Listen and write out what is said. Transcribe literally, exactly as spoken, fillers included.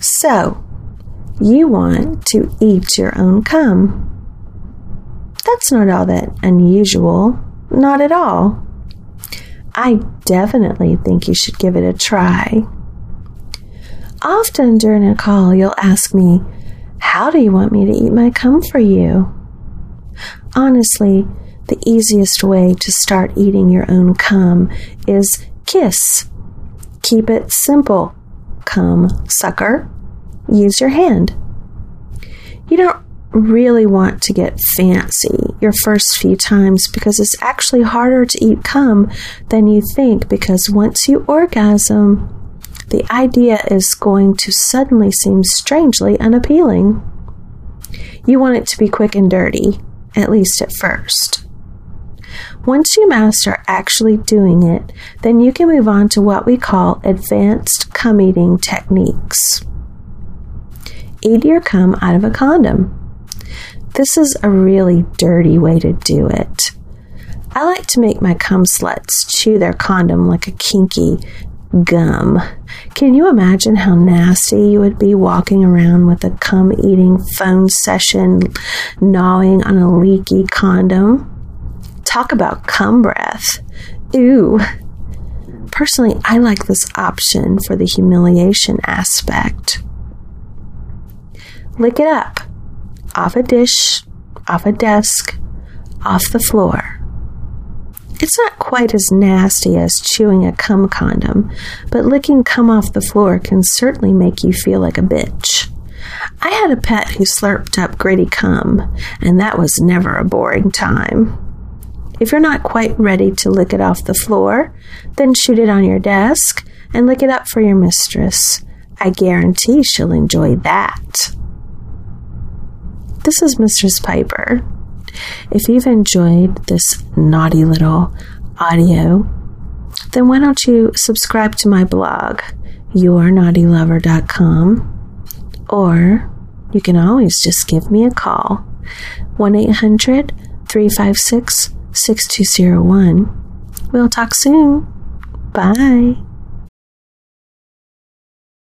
So, you want to eat your own cum. That's not all that unusual. Not at all. I definitely think you should give it a try. Often during a call, you'll ask me, how do you want me to eat my cum for you? Honestly, the easiest way to start eating your own cum is kiss. Keep it simple. Cum sucker. Use your hand. You don't really want to get fancy your first few times because it's actually harder to eat cum than you think, because once you orgasm, the idea is going to suddenly seem strangely unappealing. You want it to be quick and dirty, at least at first. Once you master actually doing it, then you can move on to what we call advanced cum eating techniques. Eat your cum out of a condom. This is a really dirty way to do it. I like to make my cum sluts chew their condom like a kinky gum. Can you imagine how nasty you would be walking around with a cum-eating phone session gnawing on a leaky condom? Talk about cum breath. Ooh. Personally, I like this option for the humiliation aspect. Lick it up. Off a dish, off a desk, off the floor. It's not quite as nasty as chewing a cum condom, but licking cum off the floor can certainly make you feel like a bitch. I had a pet who slurped up gritty cum, and that was never a boring time. If you're not quite ready to lick it off the floor, then shoot it on your desk and lick it up for your mistress. I guarantee she'll enjoy that. This is Mistress Piper. If you've enjoyed this naughty little audio, then why don't you subscribe to my blog, your naughty lover dot com, or you can always just give me a call, one eight hundred, three five six, six two zero one. We'll talk soon. Bye.